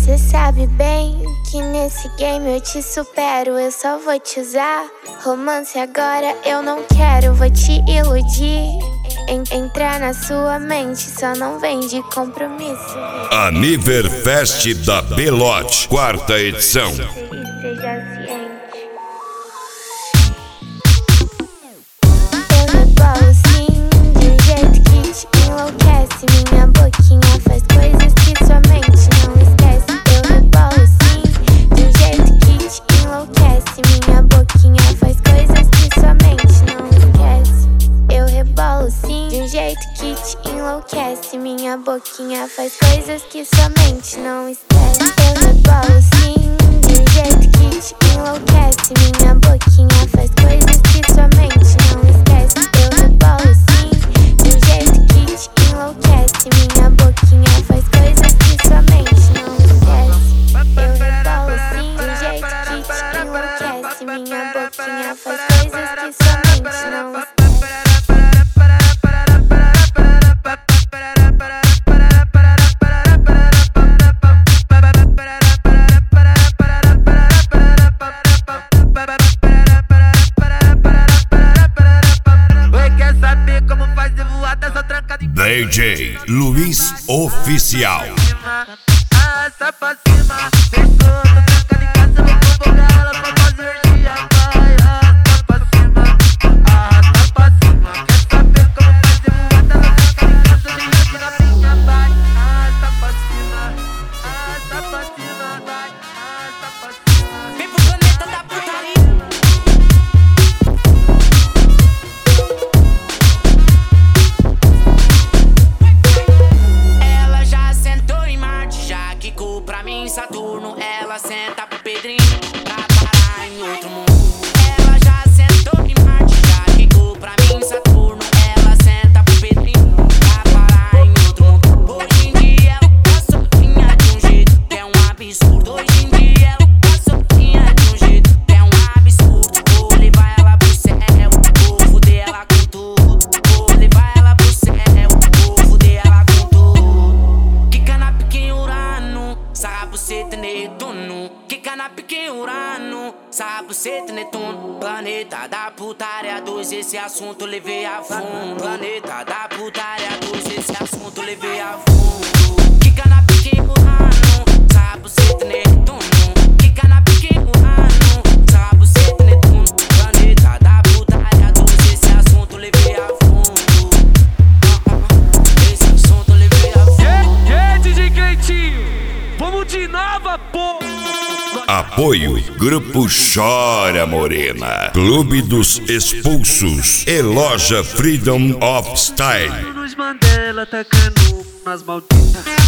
Você sabe bem que nesse game eu te supero. Eu só vou te usar. Romance agora eu não quero, vou te iludir. Entrar na sua mente, só não vem de compromisso. Aniverfest da Belote, 4ª edição. Seja ciente. Eu rebolo sim, de um jeito que te enlouquece. Minha boquinha faz coisas que sua mente não esquece. Eu rebolo sim, de um jeito que te enlouquece. Minha boquinha faz coisas que sua mente não esquece. Eu rebolo sim, de um jeito que te enlouquece. Minha boquinha faz coisas que sua mente não esquece. Eu rebolo sim, de um jeito que te enlouquece. Minha boquinha faz coisas que sua mente não esquece. Eu rebolo sim, de um jeito que te enlouquece. Minha boquinha faz coisas que sua mente não esquece. Eu rebolo sim, de um jeito que te enlouquece. Minha boquinha faz coisas que sua mente não esquece. DJ Luiz Oficial. Arrasta pra cima, fechou, tô trancada em casa, vou convocar ela pra fazer dia. Vai, arrasta pra cima, arrasta pra cima. Quer saber como fazer voada? Ela fica em casa, vem aqui na minha. Vai, arrasta pra cima, arrasta pra cima. Vai, arrasta pra cima. Vem pro planeta da putaria. Pra mim, Saturno, ela senta pro Pedrinho pra parar em outro mundo. Ela já sentou em Marte, já quicou pra mim, Saturno, ela senta pro Pedrinho pra parar em outro mundo. Hoje em dia ela tá sozinha de um jeito que é um absurdo. Hoje em dia ela tá sozinha de um jeito que é um absurdo. Vou levar ela pro céu, vou foder ela com tudo. Vou levar ela pro céu, vou foder ela com tudo. Quica na piquinha Urano, Sabuceta Netuno, quica na piquinha Urano, Sabuceta Netuno. Planeta da putaria 2, esse assunto levei a fundo. Planeta da putaria 2, esse assunto levei a fundo. Quica na piquinha Urano, Sabuceta Netuno, quica na piquinha Urano, Sabuceta Netuno. Planeta da putaria 2, esse assunto levei a fundo. Esse assunto levei a fundo. DJ Cleitinho, vamos de nova, pô! Apoio Grupo Chora Morena, Clube dos Expulsos e Loja Freedom of Style. Nos Mandela tacando nas malditas.